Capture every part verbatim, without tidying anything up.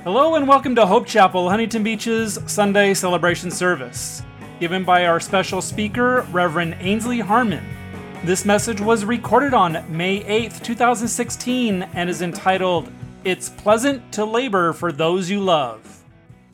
Hello and welcome to Hope Chapel, Huntington Beach's Sunday celebration service, given by our special speaker, Reverend Ainsley Harmon. This message was recorded on May eighth, twenty sixteen, and is entitled, "It's Pleasant to Labor for Those You Love."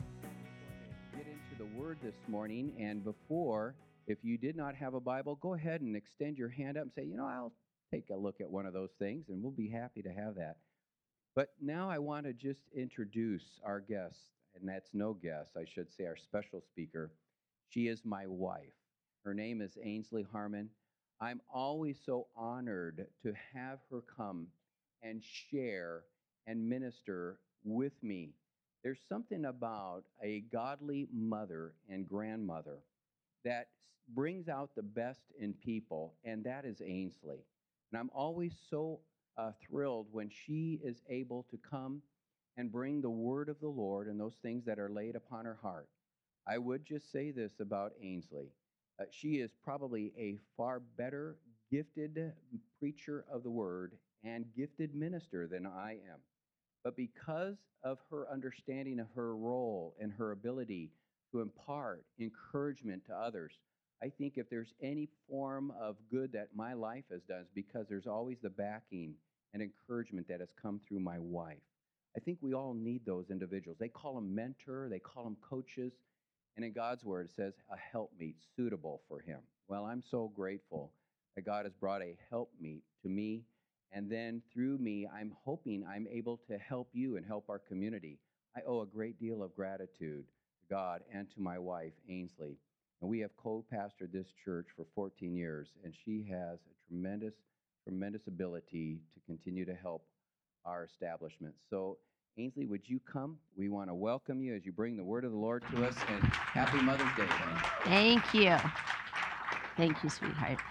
Get into the Word this morning, and before, if you did not have a Bible, go ahead and extend your hand up and say, you know, I'll take a look at one of those things, and we'll be happy to have that. But now I want to just introduce our guest, and that's no guest, I should say, our special speaker. She is my wife. Her name is Ainsley Harmon. I'm always so honored to have her come and share and minister with me. There's something about a godly mother and grandmother that brings out the best in people, and that is Ainsley. And I'm always so Uh, thrilled when she is able to come and bring the word of the Lord and those things that are laid upon her heart. I would just say this about Ainsley. Uh, she is probably a far better gifted preacher of the word and gifted minister than I am. But because of her understanding of her role and her ability to impart encouragement to others, I think if there's any form of good that my life has done, it's because there's always the backing and encouragement that has come through my wife. I think we all need those individuals. They call them mentor, they call them coaches, and in God's word it says a helpmeet suitable for him. Well, I'm so grateful that God has brought a helpmeet to me, and then through me, I'm hoping I'm able to help you and help our community. I owe a great deal of gratitude to God and to my wife, Ainsley. And we have co-pastored this church for fourteen years, and she has a tremendous, tremendous ability to continue to help our establishment. So, Ainsley, would you come? We want to welcome you as you bring the word of the Lord to us, and happy Mother's Day, honey. Thank you. Thank you, sweetheart.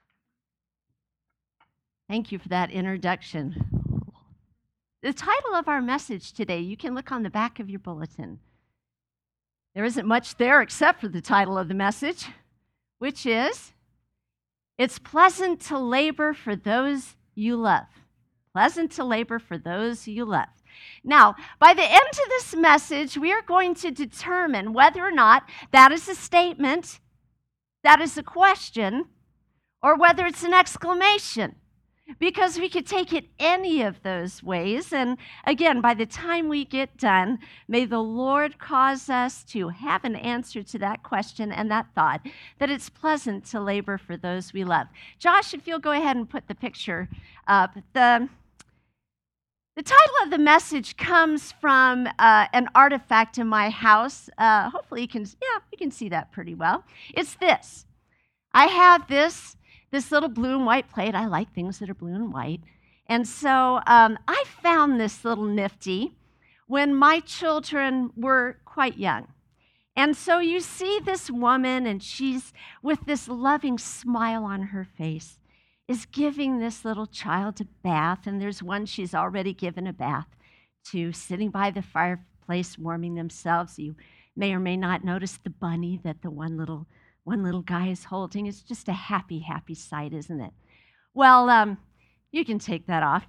Thank you for that introduction. The title of our message today, you can look on the back of your bulletin. There isn't much there except for the title of the message, which is, "It's Pleasant to Labor for Those You Love." Pleasant to labor for those you love. Now, by the end of this message, we are going to determine whether or not that is a statement, that is a question, or whether it's an exclamation. Because we could take it any of those ways. And again, by the time we get done, may the Lord cause us to have an answer to that question and that thought, that it's pleasant to labor for those we love. Josh, if you'll go ahead and put the picture up. The, the title of the message comes from uh, an artifact in my house. Uh, hopefully you can, yeah, you can see that pretty well. It's this. I have this This little blue and white plate. I like things that are blue and white. And so um, I found this little nifty when my children were quite young. And so you see this woman, and she's with this loving smile on her face, is giving this little child a bath. And there's one she's already given a bath to, sitting by the fireplace warming themselves. You may or may not notice the bunny that the one little One little guy is holding. It's just a happy, happy sight, isn't it? Well, um, you can take that off.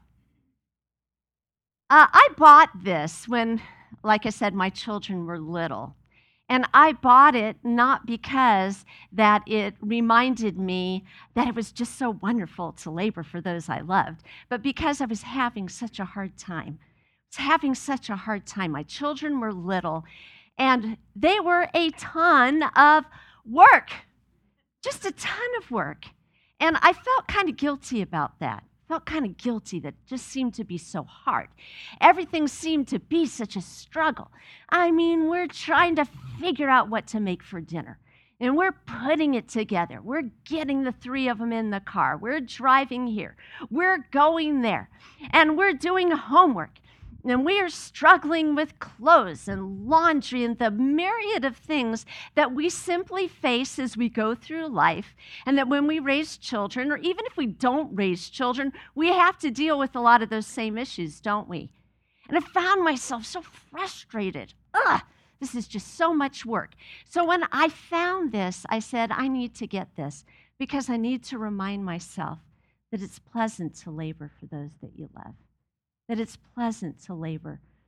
Uh, I bought this when, like I said, my children were little. And I bought it not because that it reminded me that it was just so wonderful to labor for those I loved, but because I was having such a hard time. I was having such a hard time. My children were little, and they were a ton of work, just a ton of work. And I felt kind of guilty about that. Felt kind of guilty that it just seemed to be so hard. Everything seemed to be such a struggle. I mean, we're trying to figure out what to make for dinner, and we're putting it together. We're getting the three of them in the car. We're driving here. We're going there, and we're doing homework. And we are struggling with clothes and laundry and the myriad of things that we simply face as we go through life, and that when we raise children, or even if we don't raise children, we have to deal with a lot of those same issues, don't we? And I found myself so frustrated. Ugh, this is just so much work. So when I found this, I said, I need to get this because I need to remind myself that it's pleasant to labor for those that you love, that it's pleasant to labor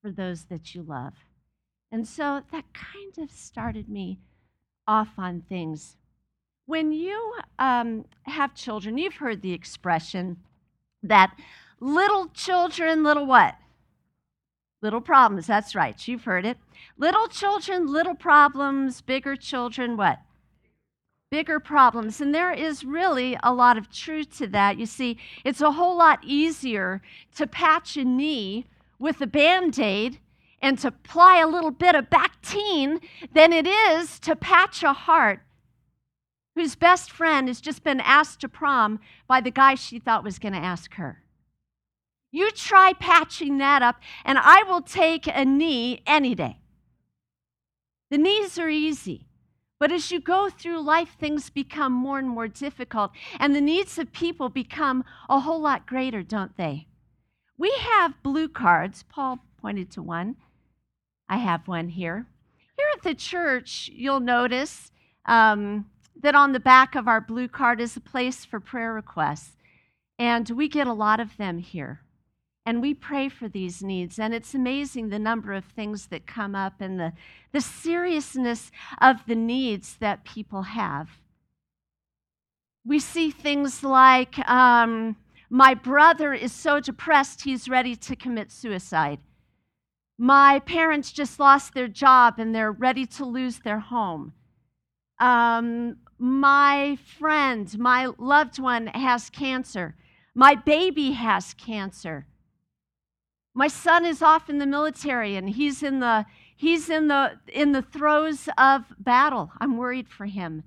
for those that you love. And so that kind of started me off on things. When you um, have children, you've heard the expression that little children, little what? Little problems, that's right, you've heard it. Little children, little problems, bigger children, what? Bigger problems. And there is really a lot of truth to that. You see, it's a whole lot easier to patch a knee with a Band-Aid and to apply a little bit of Bactine than it is to patch a heart whose best friend has just been asked to prom by the guy she thought was going to ask her. You try patching that up, and I will take a knee any day. The knees are easy, but as you go through life, things become more and more difficult, and the needs of people become a whole lot greater, don't they? We have blue cards. Paul pointed to one. I have one here. Here at the church, you'll notice um, that on the back of our blue card is a place for prayer requests, and we get a lot of them here. And we pray for these needs, and it's amazing the number of things that come up and the, the seriousness of the needs that people have. We see things like, um, my brother is so depressed he's ready to commit suicide. My parents just lost their job and they're ready to lose their home. Um, my friend, my loved one has cancer. My baby has cancer. My son is off in the military and he's in the he's in the in the throes of battle. I'm worried for him.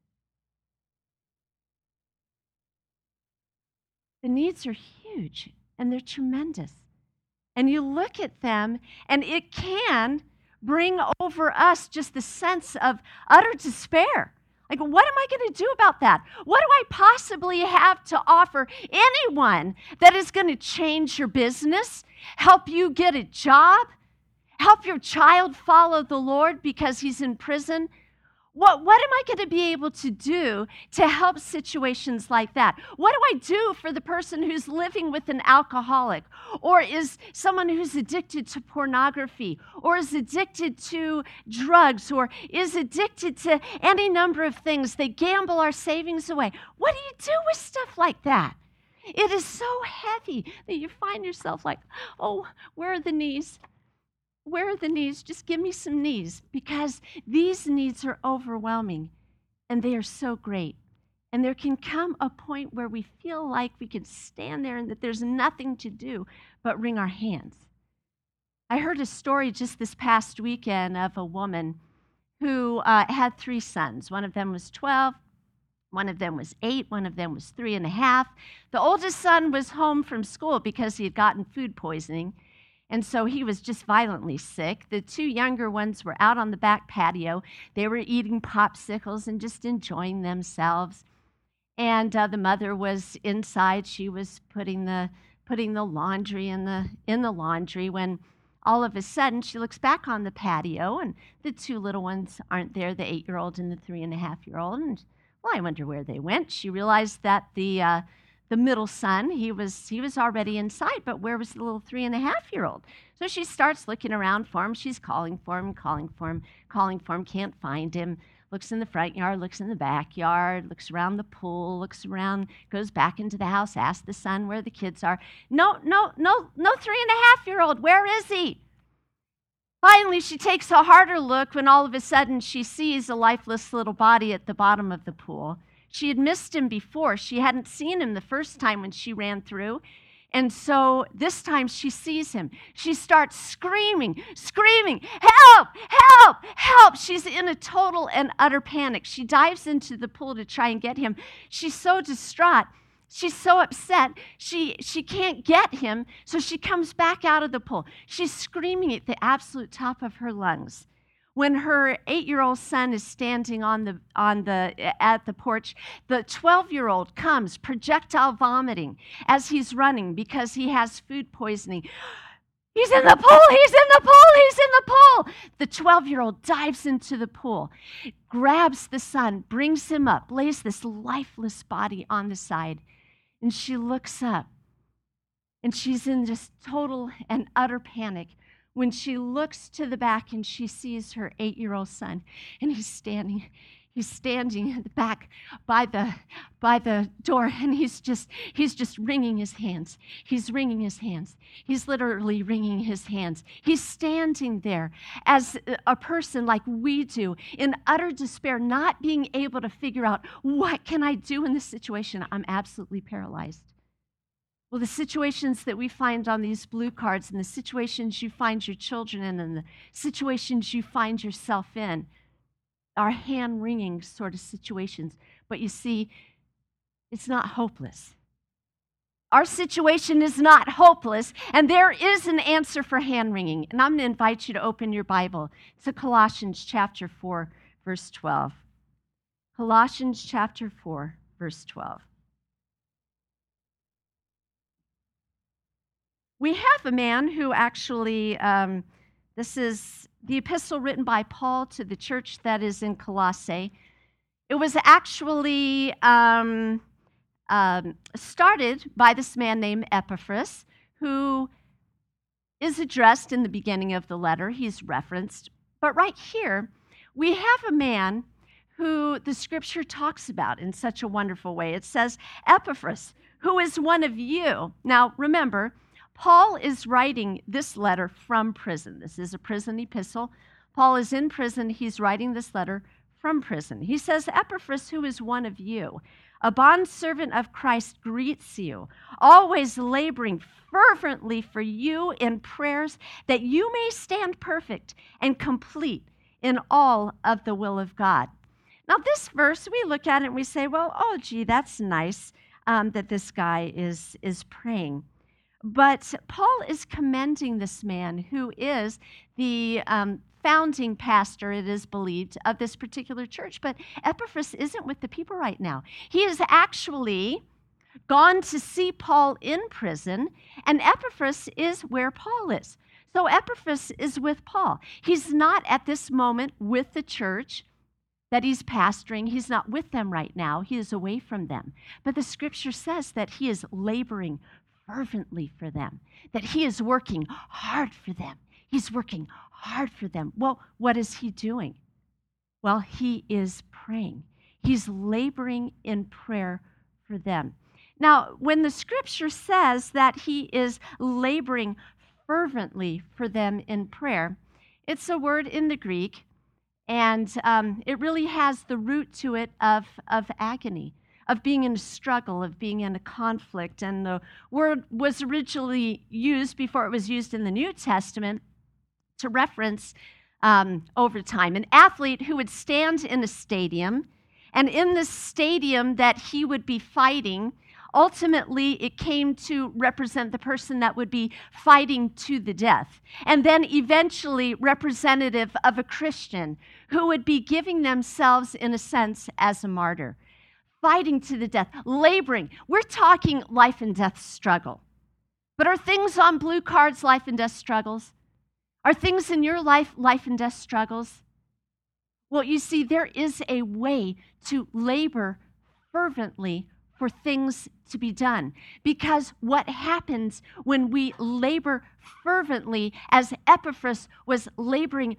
The needs are huge and they're tremendous. And you look at them and it can bring over us just the sense of utter despair. Like, what am I going to do about that? What do I possibly have to offer anyone that is going to change your business, help you get a job, help your child follow the Lord because he's in prison? What, what am I going to be able to do to help situations like that? What do I do for the person who's living with an alcoholic or is someone who's addicted to pornography or is addicted to drugs or is addicted to any number of things? They gamble our savings away. What do you do with stuff like that? It is so heavy that you find yourself like, oh, where are the knees? Where are the needs? Just give me some knees, because these needs are overwhelming and they are so great. And there can come a point where we feel like we can stand there and that there's nothing to do but wring our hands. I heard a story just this past weekend of a woman who uh, had three sons. One of them was twelve, one of them was eight, one of them was three and a half. The oldest son was home from school because he had gotten food poisoning. And so he was just violently sick. The two younger ones were out on the back patio. They were eating popsicles and just enjoying themselves. And uh, the mother was inside. She was putting the putting the laundry in the in the laundry when all of a sudden she looks back on the patio and the two little ones aren't there, the eight-year-old and the three and a half year old. And well, I wonder where they went. She realized that the uh, The middle son, he was he was already inside, but where was the little three and a half year old? So she starts looking around for him. She's calling for him, calling for him, calling for him, can't find him. Looks in the front yard, looks in the backyard, looks around the pool, looks around, goes back into the house, asks the son where the kids are. No, no, no, no three and a half year old, where is he? Finally, she takes a harder look when all of a sudden she sees a lifeless little body at the bottom of the pool. She had missed him before. She hadn't seen him the first time when she ran through. And so this time she sees him. She starts screaming, screaming, help, help, help. She's in a total and utter panic. She dives into the pool to try and get him. She's so distraught. She's so upset. She, she can't get him. So she comes back out of the pool. She's screaming at the absolute top of her lungs. When her eight-year-old son is standing on the on the at the porch, the twelve-year-old comes projectile vomiting as he's running because he has food poisoning. He's in the pool, he's in the pool, he's in the pool. The twelve-year-old dives into the pool, grabs the son, brings him up, lays this lifeless body on the side, and she looks up, and she's in just total and utter panic when she looks to the back and she sees her eight-year-old son, and he's standing He's standing in the back by the by the door, and he's just he's just wringing his hands. He's wringing his hands. He's literally wringing his hands. He's standing there as a person like we do, in utter despair, not being able to figure out, what can I do in this situation? I'm absolutely paralyzed. Well, the situations that we find on these blue cards, and the situations you find your children in, and the situations you find yourself in, are hand-wringing sort of situations. But you see, it's not hopeless. Our situation is not hopeless, and there is an answer for hand-wringing. And I'm going to invite you to open your Bible to Colossians chapter four, verse twelve. Colossians chapter four, verse twelve. We have a man who actually, um, this is the epistle written by Paul to the church that is in Colossae. It was actually um, um, started by this man named Epaphras, who is addressed in the beginning of the letter. He's referenced. But right here, we have a man who the scripture talks about in such a wonderful way. It says, Epaphras, who is one of you. Now, remember, Paul is writing this letter from prison. This is a prison epistle. Paul is in prison. He's writing this letter from prison. He says, Epaphras, who is one of you, a bondservant of Christ, greets you, always laboring fervently for you in prayers, that you may stand perfect and complete in all of the will of God. Now, this verse, we look at it and we say, well, oh, gee, that's nice um, that this guy is, is praying. But Paul is commending this man who is the um, founding pastor, it is believed, of this particular church. But Epaphras isn't with the people right now. He has actually gone to see Paul in prison, and Epaphras is where Paul is. So Epaphras is with Paul. He's not at this moment with the church that he's pastoring. He's not with them right now. He is away from them. But the scripture says that he is laboring fervently for them, that he is working hard for them. He's working hard for them. Well, what is he doing? Well, he is praying. He's laboring in prayer for them. Now, when the scripture says that he is laboring fervently for them in prayer, it's a word in the Greek, and um, it really has the root to it of, of agony, of being in a struggle, of being in a conflict. And the word was originally used, before it was used in the New Testament, to reference um, over time an athlete who would stand in a stadium, and in the stadium that he would be fighting, ultimately it came to represent the person that would be fighting to the death, and then eventually representative of a Christian who would be giving themselves, in a sense, as a martyr. Fighting to the death, laboring. We're talking life and death struggle. But are things on blue cards life and death struggles? Are things in your life life and death struggles? Well, you see, there is a way to labor fervently for things to be done. Because what happens when we labor fervently, as Epaphras was laboring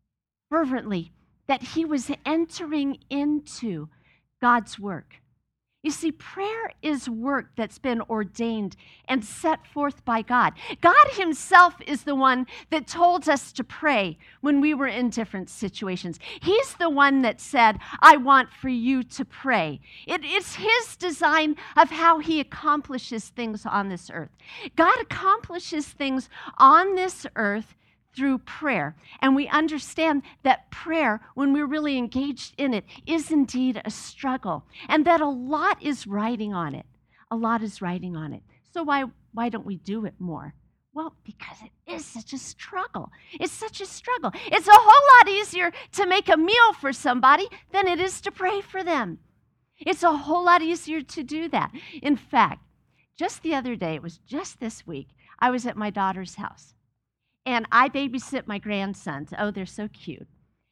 fervently, that he was entering into God's work. You see, prayer is work that's been ordained and set forth by God. God himself is the one that told us to pray when we were in different situations. He's the one that said, I want for you to pray. It is his design of how he accomplishes things on this earth. God accomplishes things on this earth through prayer. And we understand that prayer, when we're really engaged in it, is indeed a struggle, and that a lot is riding on it. A lot is riding on it. So why, why don't we do it more? Well, because it is such a struggle. It's such a struggle. It's a whole lot easier to make a meal for somebody than it is to pray for them. It's a whole lot easier to do that. In fact, just the other day, it was just this week, I was at my daughter's house. And I babysit my grandsons. Oh, they're so cute.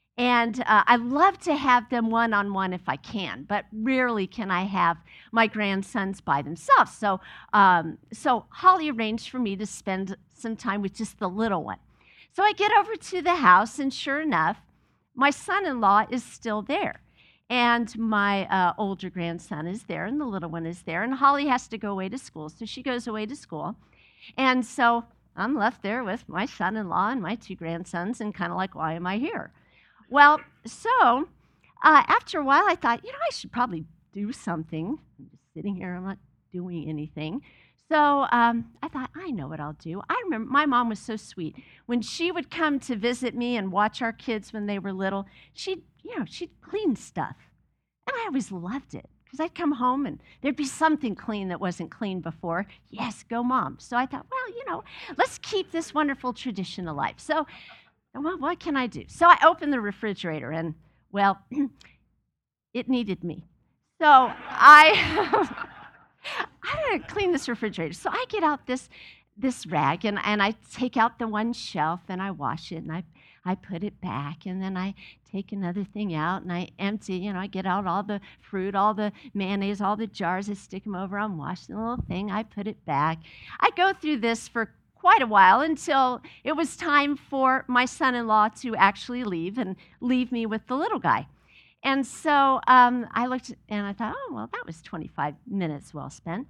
And uh, I love to have them one-on-one if I can, but rarely can I have my grandsons by themselves. So, um, so Holly arranged for me to spend some time with just the little one. So I get over to the house, and sure enough, my son-in-law is still there. And my uh, older grandson is there, and the little one is there. And Holly has to go away to school, so she goes away to school. And so I'm left there with my son-in-law and my two grandsons, and kind of like, why am I here? Well, so uh, after a while, I thought, you know, I should probably do something. I'm just sitting here, I'm not doing anything. So um, I thought, I know what I'll do. I remember my mom was so sweet. When she would come to visit me and watch our kids when they were little, she'd, you know, she'd clean stuff. And I always loved it because I'd come home and there'd be something clean that wasn't clean before. Yes, go mom. So I thought, well, you know, let's keep this wonderful tradition alive. So, well, what can I do? So I opened the refrigerator and, well, it needed me. So I... I gotta clean this refrigerator. So I get out this this rag and, and I take out the one shelf and I wash it and I, I put it back, and then I take another thing out and I empty, you know, I get out all the fruit, all the mayonnaise, all the jars, I stick them over, I'm washing the little thing, I put it back. I go through this for quite a while until it was time for my son-in-law to actually leave and leave me with the little guy. And so um, I looked and I thought, oh, well, that was twenty-five minutes well spent.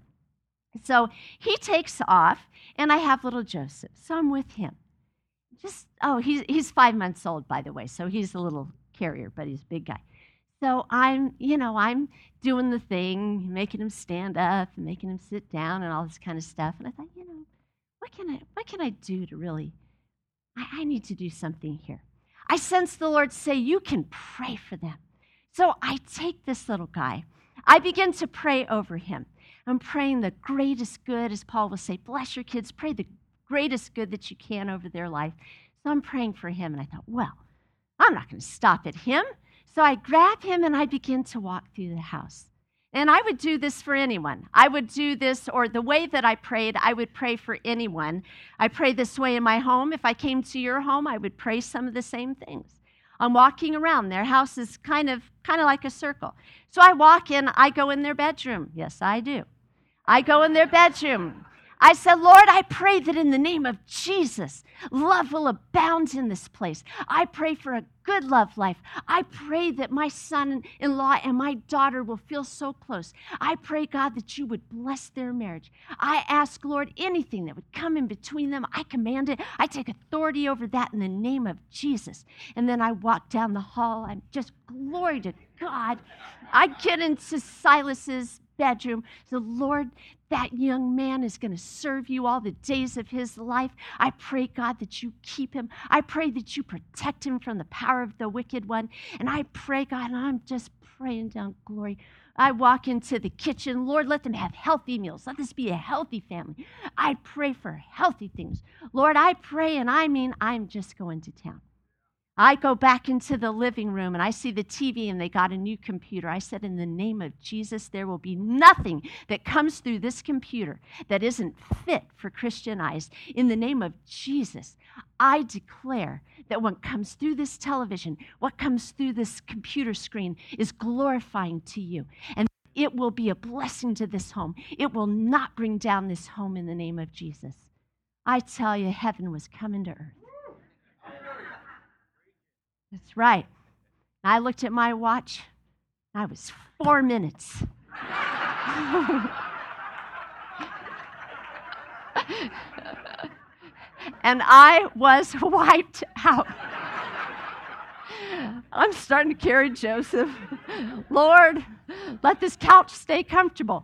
So he takes off, and I have little Joseph. So I'm with him. Just, oh, he's, he's five months old, by the way, so he's a little carrier, but he's a big guy. So I'm, you know, I'm doing the thing, making him stand up and making him sit down and all this kind of stuff. And I thought, you know, what can I, what can I do to really, I, I need to do something here. I sense the Lord say, you can pray for them. So I take this little guy. I begin to pray over him. I'm praying the greatest good, as Paul will say, bless your kids, pray the greatest good that you can over their life. So I'm praying for him, and I thought, well, I'm not going to stop at him. So I grab him, and I begin to walk through the house. And I would do this for anyone. I would do this, or the way that I prayed, I would pray for anyone. I pray this way in my home. If I came to your home, I would pray some of the same things. I'm walking around. Their house is kind of kind of like a circle. So I walk in, I go in their bedroom. Yes, I do. I go in their bedroom. I said, Lord, I pray that in the name of Jesus, love will abound in this place. I pray for a good love life. I pray that my son-in-law and my daughter will feel so close. I pray, God, that you would bless their marriage. I ask, Lord, anything that would come in between them, I command it. I take authority over that in the name of Jesus. And then I walk down the hall. I'm just, glory to God. I get into Silas's bedroom. So, Lord, that young man is going to serve you all the days of his life. I pray, God, that you keep him. I pray that you protect him from the power of the wicked one. And I pray, God, and I'm just praying down glory. I walk into the kitchen. Lord, let them have healthy meals. Let this be a healthy family. I pray for healthy things. Lord, I pray, and I mean, I'm just going to town. I go back into the living room and I see the T V and they got a new computer. I said, in the name of Jesus, there will be nothing that comes through this computer that isn't fit for Christian eyes. In the name of Jesus, I declare that what comes through this television, what comes through this computer screen is glorifying to you. And it will be a blessing to this home. It will not bring down this home in the name of Jesus. I tell you, heaven was coming to earth. That's right. I looked at my watch. I was four minutes. And I was wiped out. I'm starting to carry Joseph. Lord, let this couch stay comfortable.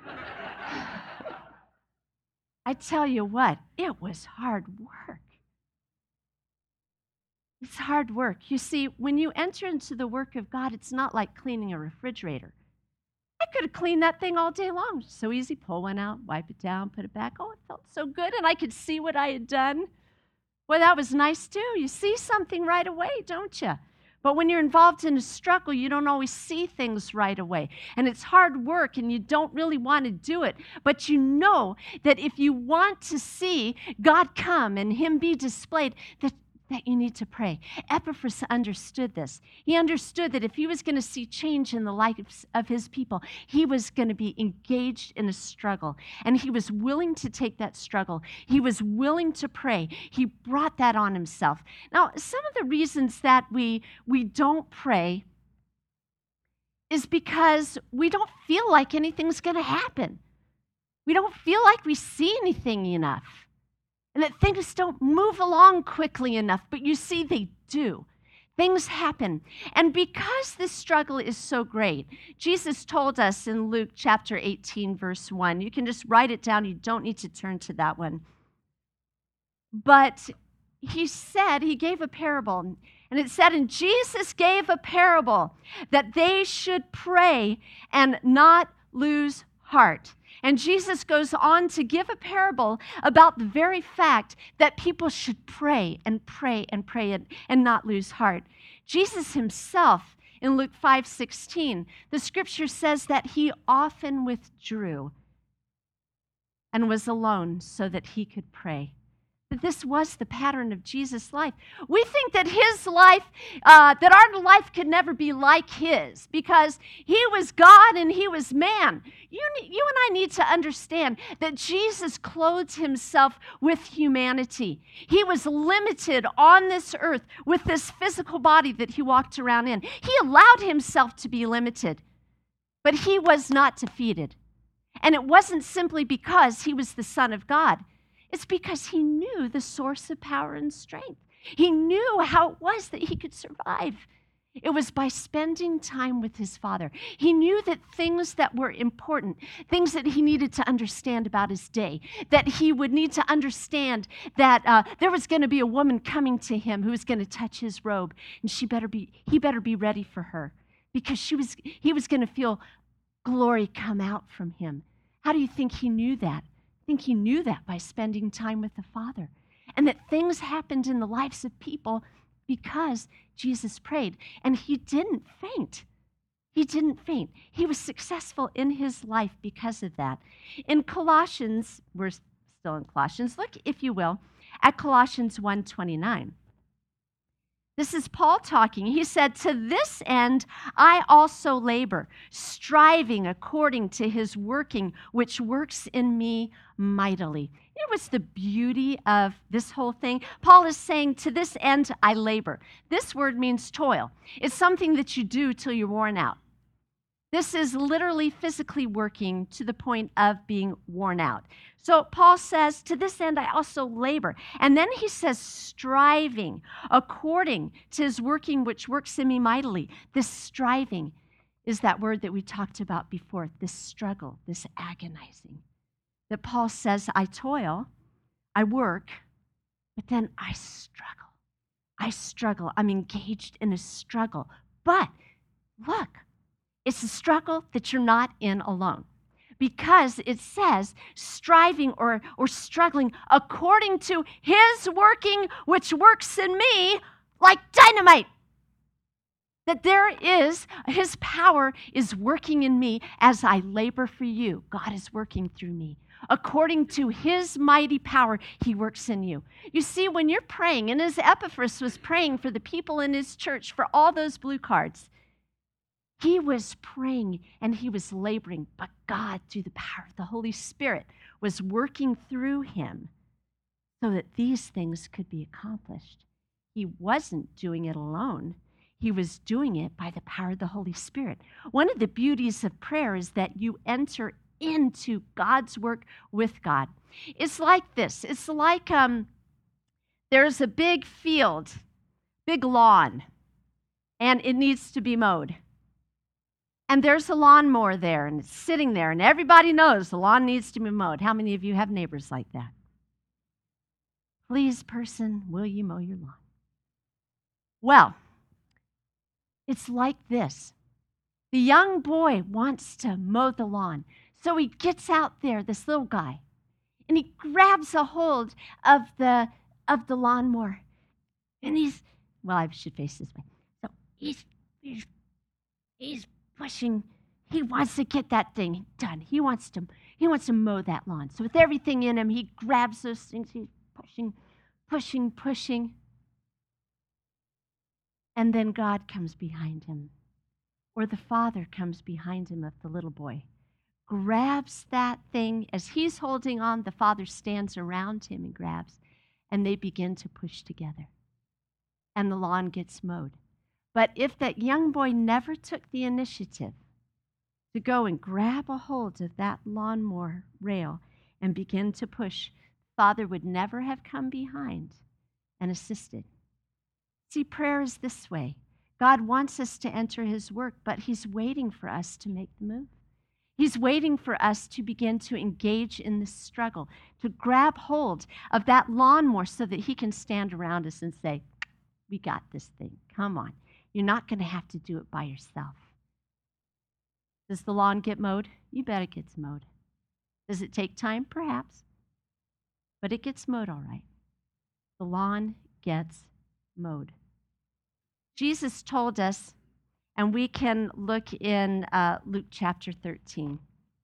I tell you what, it was hard work. It's hard work. You see, when you enter into the work of God, it's not like cleaning a refrigerator. I could have cleaned that thing all day long. So easy. Pull one out, wipe it down, put it back. Oh, it felt so good, and I could see what I had done. Well, that was nice, too. You see something right away, don't you? But when you're involved in a struggle, you don't always see things right away. And it's hard work, and you don't really want to do it. But you know that if you want to see God come and Him be displayed, that that you need to pray. Epaphras understood this. He understood that if he was going to see change in the lives of his people, he was going to be engaged in a struggle, and he was willing to take that struggle. He was willing to pray. He brought that on himself. Now, some of the reasons that we, we don't pray is because we don't feel like anything's going to happen. We don't feel like we see anything enough, and that things don't move along quickly enough, but you see they do. Things happen. And because this struggle is so great, Jesus told us in Luke chapter eighteen, verse one, you can just write it down, you don't need to turn to that one. But he said, he gave a parable, and it said, and Jesus gave a parable that they should pray and not lose heart. And Jesus goes on to give a parable about the very fact that people should pray and pray and pray and, and not lose heart. Jesus himself, in Luke five sixteen, the scripture says that he often withdrew and was alone so that he could pray. That this was the pattern of Jesus' life. We think that his life, uh, that our life could never be like his because he was God and he was man. You, you and I need to understand that Jesus clothed himself with humanity. He was limited on this earth with this physical body that he walked around in. He allowed himself to be limited, but he was not defeated. And it wasn't simply because he was the Son of God. It's because he knew the source of power and strength. He knew how it was that he could survive. It was by spending time with his Father. He knew that things that were important, things that he needed to understand about his day, that he would need to understand that uh, there was going to be a woman coming to him who was going to touch his robe, and she better be, he better be ready for her because she was, he was going to feel glory come out from him. How do you think he knew that? I think he knew that by spending time with the Father, and that things happened in the lives of people because Jesus prayed, and he didn't faint. He didn't faint. He was successful in his life because of that. In Colossians, we're still in Colossians, look, if you will, at Colossians one twenty-nine. This is Paul talking. He said, to this end I also labor, striving according to his working, which works in me mightily. You know what's the beauty of this whole thing? Paul is saying, to this end I labor. This word means toil. It's something that you do till you're worn out. This is literally physically working to the point of being worn out. So Paul says, to this end I also labor. And then he says, striving according to his working, which works in me mightily. This striving is that word that we talked about before, this struggle, this agonizing. That Paul says, I toil, I work, but then I struggle. I struggle. I'm engaged in a struggle. But look, it's a struggle that you're not in alone, because it says striving or, or struggling according to his working, which works in me like dynamite. That there is, his power is working in me as I labor for you. God is working through me. According to his mighty power, he works in you. You see, when you're praying, and as Epaphras was praying for the people in his church for all those blue cards, he was praying and he was laboring, but God, through the power of the Holy Spirit, was working through him so that these things could be accomplished. He wasn't doing it alone. He was doing it by the power of the Holy Spirit. One of the beauties of prayer is that you enter into God's work with God. It's like this. It's like um, there's a big field, big lawn, and it needs to be mowed. And there's a lawnmower there, and it's sitting there, and everybody knows the lawn needs to be mowed. How many of you have neighbors like that? Please, person, will you mow your lawn? Well, it's like this. The young boy wants to mow the lawn, so he gets out there, this little guy, and he grabs a hold of the, of the lawnmower, and he's, well, I should face this way. So he's, he's, he's pushing. He wants to get that thing done. He wants to, he wants to mow that lawn. So with everything in him, he grabs those things. He's pushing, pushing, pushing. And then God comes behind him, or the father comes behind him of the little boy, grabs that thing. As he's holding on, the father stands around him and grabs, and they begin to push together. And the lawn gets mowed. But if that young boy never took the initiative to go and grab a hold of that lawnmower rail and begin to push, Father would never have come behind and assisted. See, prayer is this way. God wants us to enter his work, but he's waiting for us to make the move. He's waiting for us to begin to engage in this struggle, to grab hold of that lawnmower so that he can stand around us and say, we got this thing. Come on. You're not going to have to do it by yourself. Does the lawn get mowed? You bet it gets mowed. Does it take time? Perhaps. But it gets mowed all right. The lawn gets mowed. Jesus told us, and we can look in uh, Luke chapter thirteen.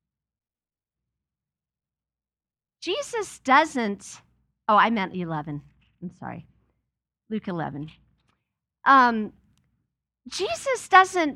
Jesus doesn't, oh, I meant eleven. I'm sorry. Luke eleven. Um, Jesus doesn't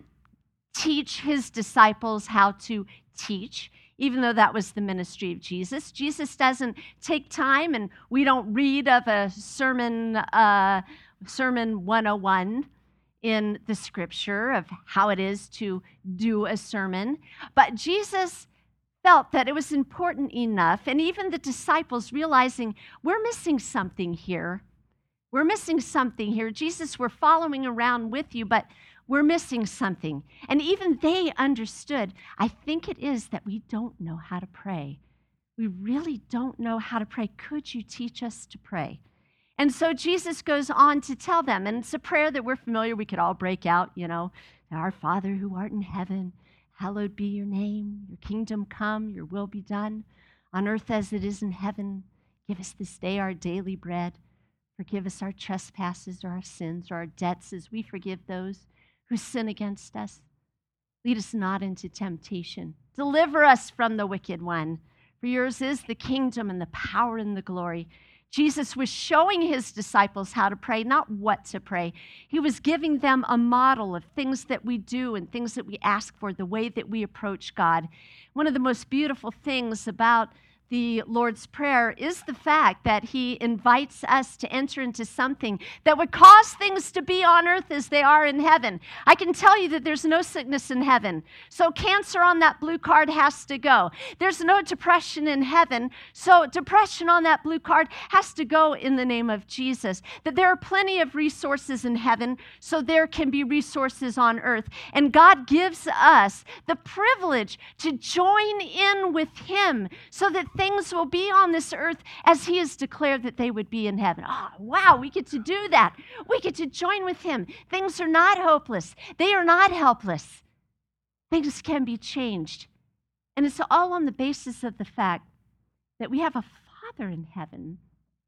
teach his disciples how to teach, even though that was the ministry of Jesus. Jesus doesn't take time, and we don't read of a sermon, uh, sermon one oh one in the scripture of how it is to do a sermon. But Jesus felt that it was important enough, and even the disciples realizing we're missing something here. We're missing something here. Jesus, we're following around with you, but we're missing something. And even they understood, I think it is that we don't know how to pray. We really don't know how to pray. Could you teach us to pray? And so Jesus goes on to tell them, and it's a prayer that we're familiar, we could all break out, you know, our Father who art in heaven, hallowed be your name, your kingdom come, your will be done, on earth as it is in heaven. Give us this day our daily bread. Forgive us our trespasses or our sins or our debts as we forgive those who sin against us. Lead us not into temptation. Deliver us from the wicked one. For yours is the kingdom and the power and the glory. Jesus was showing his disciples how to pray, not what to pray. He was giving them a model of things that we do and things that we ask for, the way that we approach God. One of the most beautiful things about the Lord's Prayer is the fact that he invites us to enter into something that would cause things to be on earth as they are in heaven. I can tell you that there's no sickness in heaven, so cancer on that blue card has to go. There's no depression in heaven, so depression on that blue card has to go in the name of Jesus. That there are plenty of resources in heaven, so there can be resources on earth. And God gives us the privilege to join in with him so that things will be on this earth as he has declared that they would be in heaven. Oh, wow, we get to do that. We get to join with him. Things are not hopeless. They are not helpless. Things can be changed. And it's all on the basis of the fact that we have a Father in heaven.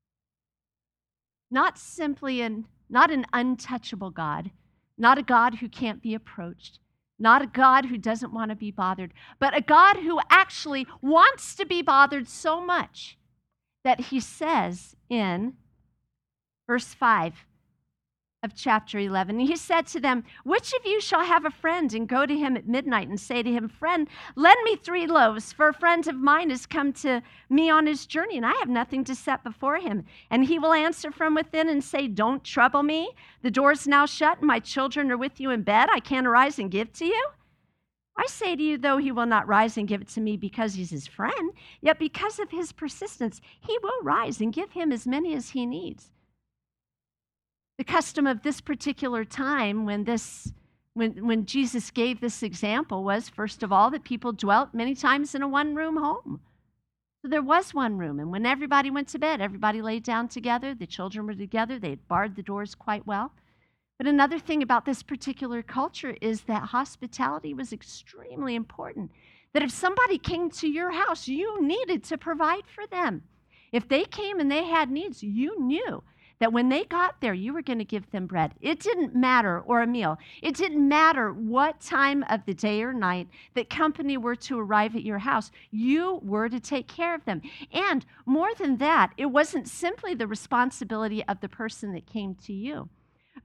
Not simply an, not an untouchable God, not a God who can't be approached, not a God who doesn't want to be bothered, but a God who actually wants to be bothered so much that he says in verse five of chapter eleven, he said to them, which of you shall have a friend and go to him at midnight and say to him, friend, lend me three loaves, for a friend of mine has come to me on his journey, and I have nothing to set before him. And he will answer from within and say, don't trouble me. The door's now shut, and my children are with you in bed. I can't arise and give to you. I say to you, though he will not rise and give it to me because he's his friend, yet because of his persistence, he will rise and give him as many as he needs. The custom of this particular time when this, when, when Jesus gave this example was, first of all, that people dwelt many times in a one-room home. So there was one room, and when everybody went to bed, everybody laid down together, the children were together, they had barred the doors quite well. But another thing about this particular culture is that hospitality was extremely important. That if somebody came to your house, you needed to provide for them. If they came and they had needs, you knew that when they got there, you were going to give them bread. It didn't matter, or a meal. It didn't matter what time of the day or night that company were to arrive at your house. You were to take care of them. And more than that, it wasn't simply the responsibility of the person that came to you,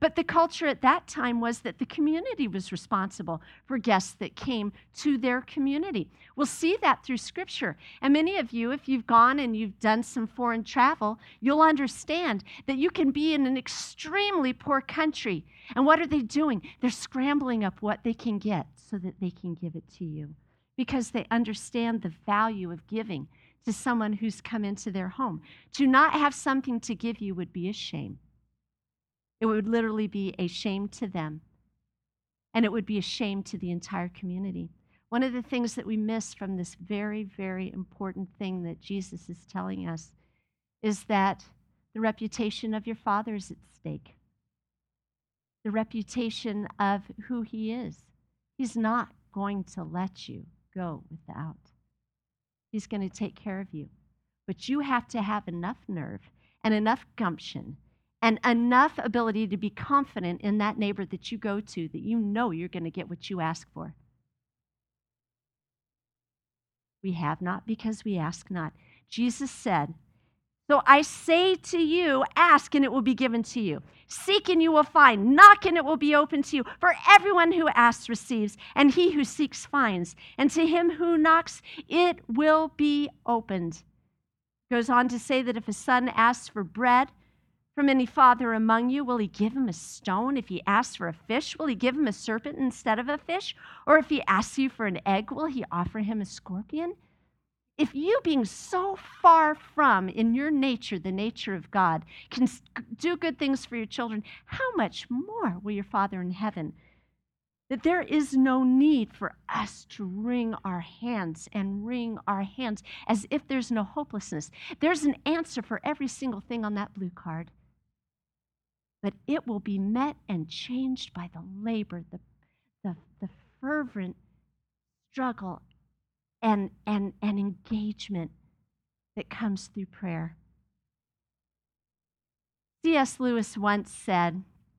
But the culture at that time was that the community was responsible for guests that came to their community. We'll see that through Scripture. And many of you, if you've gone and you've done some foreign travel, you'll understand that you can be in an extremely poor country. And what are they doing? They're scrambling up what they can get so that they can give it to you, because they understand the value of giving to someone who's come into their home. To not have something to give you would be a shame. It would literally be a shame to them, and it would be a shame to the entire community. One of the things that we miss from this very, very important thing that Jesus is telling us is that the reputation of your Father is at stake. The reputation of who He is. He's not going to let you go without. He's going to take care of you. But you have to have enough nerve and enough gumption and enough ability to be confident in that neighbor that you go to that you know you're going to get what you ask for. We have not because we ask not. Jesus said, so I say to you, ask and it will be given to you. Seek and you will find. Knock and it will be open to you. For everyone who asks receives, and he who seeks finds. And to him who knocks, it will be opened. Goes on to say that if a son asks for bread from any father among you, will he give him a stone? If he asks for a fish, will he give him a serpent instead of a fish? Or if he asks you for an egg, will he offer him a scorpion? If you, being so far from, in your nature, the nature of God, can do good things for your children, how much more will your Father in heaven? That there is no need for us to wring our hands and wring our hands as if there's no hopelessness. There's an answer for every single thing on that blue card. But it will be met and changed by the labor, the, the, the fervent struggle and, and, and engagement that comes through prayer. C S Lewis once said,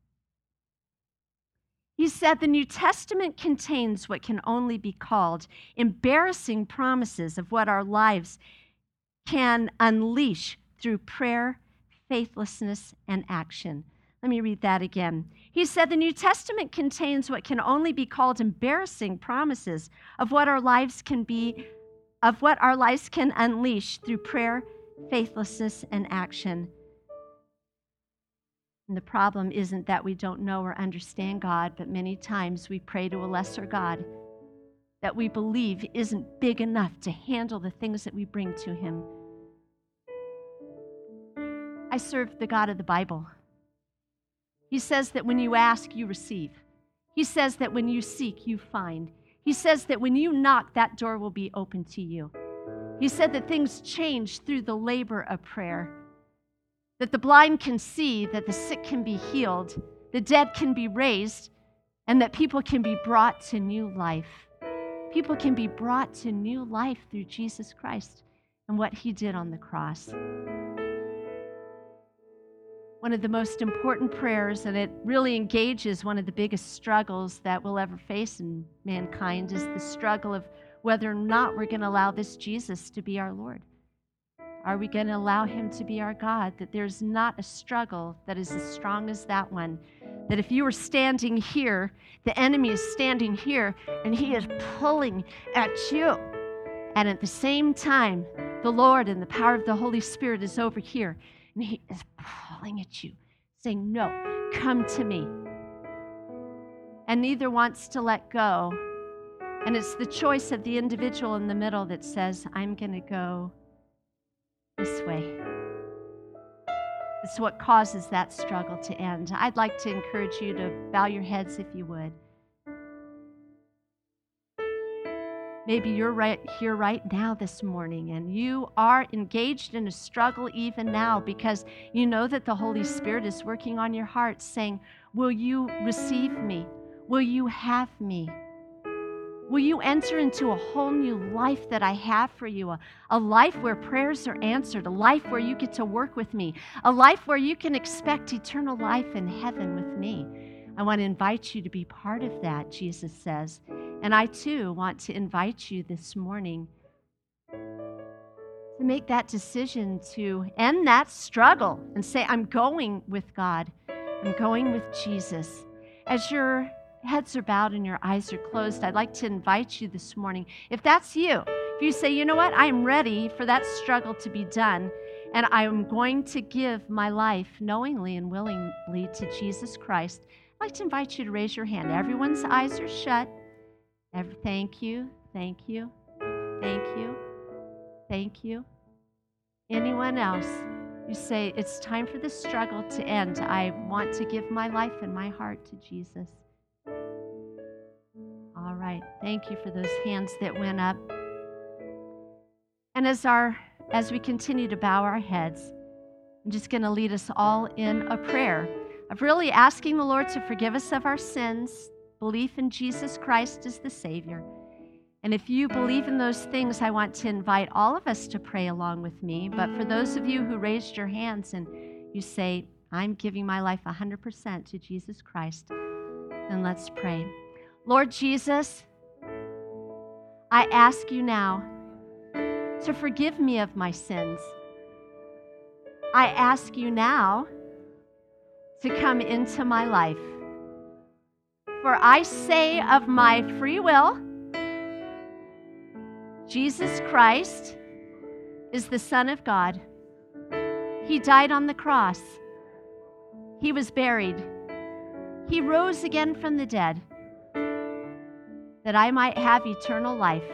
he said, the New Testament contains what can only be called embarrassing promises of what our lives can unleash through prayer, faithlessness, and action. Let me read that again. He said, the New Testament contains what can only be called embarrassing promises of what our lives can be, of what our lives can unleash through prayer, faithlessness, and action. And the problem isn't that we don't know or understand God, but many times we pray to a lesser God that we believe isn't big enough to handle the things that we bring to Him. I serve the God of the Bible. He says that when you ask, you receive. He says that when you seek, you find. He says that when you knock, that door will be open to you. He said that things change through the labor of prayer, that the blind can see, that the sick can be healed, the dead can be raised, and that people can be brought to new life. People can be brought to new life through Jesus Christ and what He did on the cross. One of the most important prayers, and it really engages one of the biggest struggles that we'll ever face in mankind, is the struggle of whether or not we're going to allow this Jesus to be our Lord. Are we going to allow Him to be our God? That there's not a struggle that is as strong as that one. That if you were standing here, the enemy is standing here, and he is pulling at you. And at the same time, the Lord and the power of the Holy Spirit is over here, and He is pulling at you, saying, no, come to me. And neither wants to let go. And it's the choice of the individual in the middle that says, I'm going to go this way. It's what causes that struggle to end. I'd like to encourage you to bow your heads if you would. Maybe you're right here right now this morning, and you are engaged in a struggle even now because you know that the Holy Spirit is working on your heart saying, will you receive me? Will you have me? Will you enter into a whole new life that I have for you? A, a life where prayers are answered, a life where you get to work with me, a life where you can expect eternal life in heaven with me. I want to invite you to be part of that, Jesus says. And I too want to invite you this morning to make that decision to end that struggle and say, I'm going with God. and going with Jesus. As your heads are bowed and your eyes are closed, I'd like to invite you this morning, if that's you, if you say, you know what, I'm ready for that struggle to be done, and I'm going to give my life knowingly and willingly to Jesus Christ, I'd like to invite you to raise your hand. Everyone's eyes are shut. Every, thank you, thank you, thank you, thank you. Anyone else? You say, it's time for this struggle to end. I want to give my life and my heart to Jesus. All right. Thank you for those hands that went up. And as our as we continue to bow our heads, I'm just going to lead us all in a prayer of really asking the Lord to forgive us of our sins, belief in Jesus Christ as the Savior. And if you believe in those things, I want to invite all of us to pray along with me. But for those of you who raised your hands and you say, I'm giving my life one hundred percent to Jesus Christ, then let's pray. Lord Jesus, I ask you now to forgive me of my sins. I ask you now to come into my life. For I say of my free will, Jesus Christ is the Son of God. He died on the cross. He was buried. He rose again from the dead, that I might have eternal life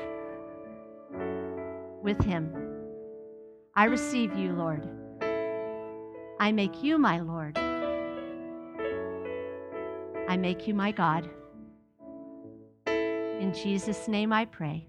with him. I receive you, Lord. I make you my Lord. I make you my God. In Jesus' name I pray.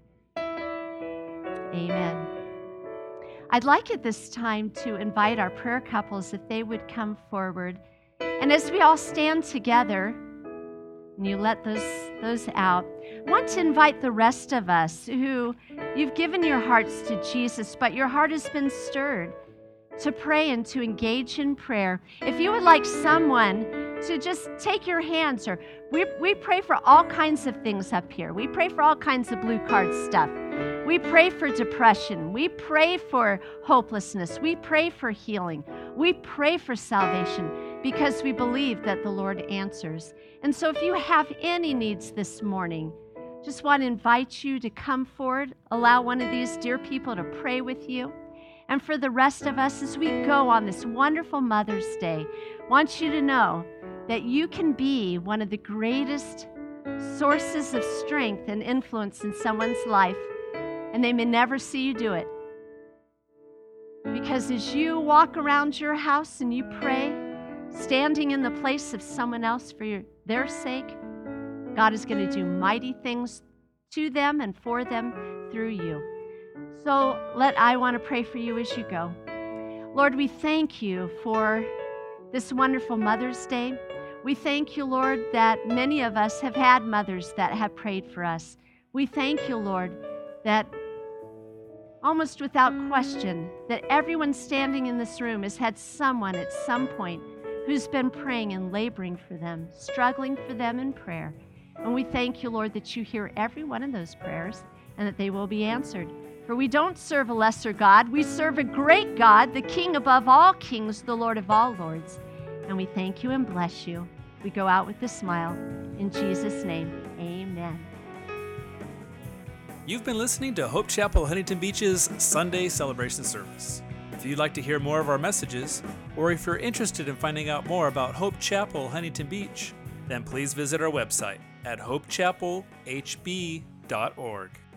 Amen. I'd like at this time to invite our prayer couples if they would come forward. And as we all stand together, and you let those, those out, I want to invite the rest of us who you've given your hearts to Jesus, but your heart has been stirred to pray and to engage in prayer. If you would like someone to just take your hands, or we, we pray for all kinds of things up here. We pray for all kinds of blue card stuff. We pray for depression. We pray for hopelessness. We pray for healing. We pray for salvation because we believe that the Lord answers. And so if you have any needs this morning, just want to invite you to come forward, allow one of these dear people to pray with you. And for the rest of us, as we go on this wonderful Mother's Day, I want you to know that you can be one of the greatest sources of strength and influence in someone's life, and they may never see you do it. Because as you walk around your house and you pray, standing in the place of someone else for your, their sake, God is going to do mighty things to them and for them through you. So let I want to pray for you as you go. Lord, we thank you for this wonderful Mother's Day. We thank you, Lord, that many of us have had mothers that have prayed for us. We thank you, Lord, that almost without question, that everyone standing in this room has had someone at some point who's been praying and laboring for them, struggling for them in prayer. And we thank you, Lord, that you hear every one of those prayers and that they will be answered. For we don't serve a lesser God. We serve a great God, the King above all kings, the Lord of all lords. And we thank you and bless you. We go out with a smile. In Jesus' name, amen. You've been listening to Hope Chapel Huntington Beach's Sunday celebration service. If you'd like to hear more of our messages, or if you're interested in finding out more about Hope Chapel Huntington Beach, then please visit our website at hope chapel h b dot org.